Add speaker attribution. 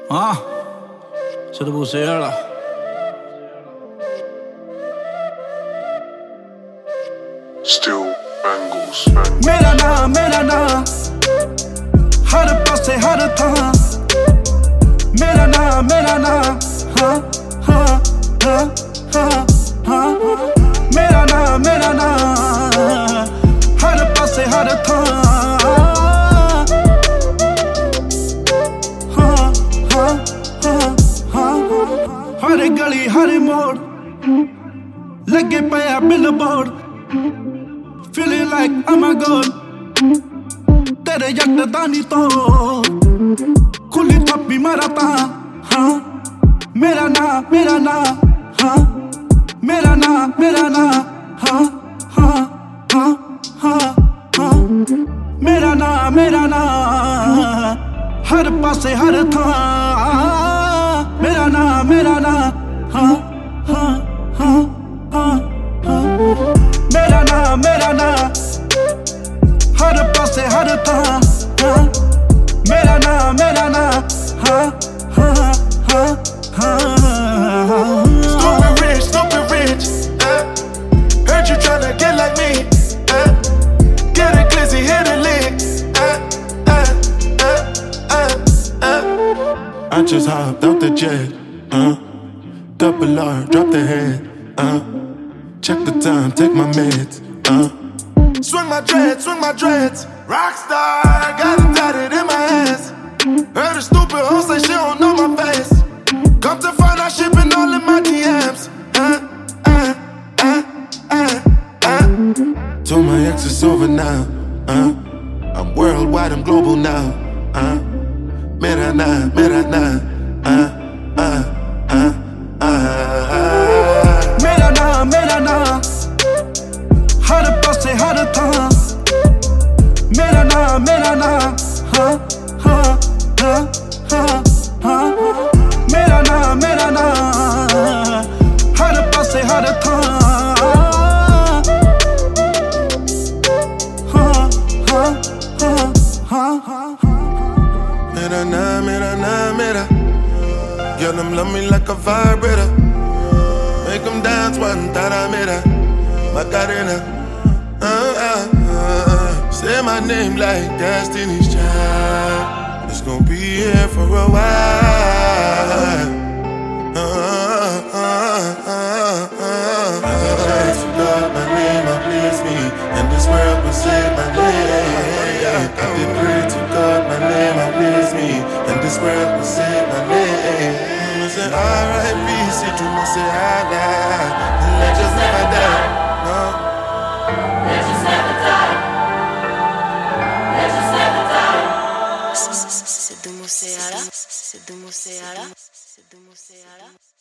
Speaker 1: Ah, Siddhu Moosewala.
Speaker 2: Still bangles.
Speaker 1: मेरा नाम हर पासे हर थां मेरा नाम हाँ हाँ हाँ हाँ हाँ मेरा नाम हर पासे हर थां हाँ हाँ हाँ हाँ हर गली हर मोड़ लगे पया billboard feeling like I'm a god तेरे यकदानी तो खुली थप्पी मारता हाँ मेरा नाम हाँ मेरा नाम हाँ हाँ हाँ हाँ हाँ मेरा नाम हर पासे हर था मेरा नाम हाँ हाँ हाँ हाँ हाँ मेरा नाम हर पासे हर था मेरा नाम हाँ हाँ हाँ हाँ
Speaker 3: Stupid rich, heard you tryna get like me, get a glizzy, hit a lick, I just hopped out the jet, double R, drop the head, check the time, take my meds, swing my dreads, rockstar, got it tatted in my hands. Heard a stupid hoe say she don't know my face. Come to find out she been all in my DMs. Told my ex it's over now. I'm worldwide, I'm global now. Mera na.
Speaker 1: मेरा नाम हर पासे हर था मेरा नाम हाँ हाँ हाँ हाँ हाँ मेरा नाम हर पासे हर था हाँ हाँ हाँ हाँ हाँ
Speaker 3: Mera. Girl, them love me like a vibrator. Make them dance one taramera. Macarena. Say my name like Destiny's Child. It's gonna be here for a while. I pray to God, my name will please me, and this world will say my name. I did pray to God, my name will please me, and this world will say my name. Say R.I.P. Siddhu Moosewala. Let us never die. No.
Speaker 4: Let us never die. Let us never die. Siddhu Moosewala. Siddhu Moosewala. Siddhu Moosewala.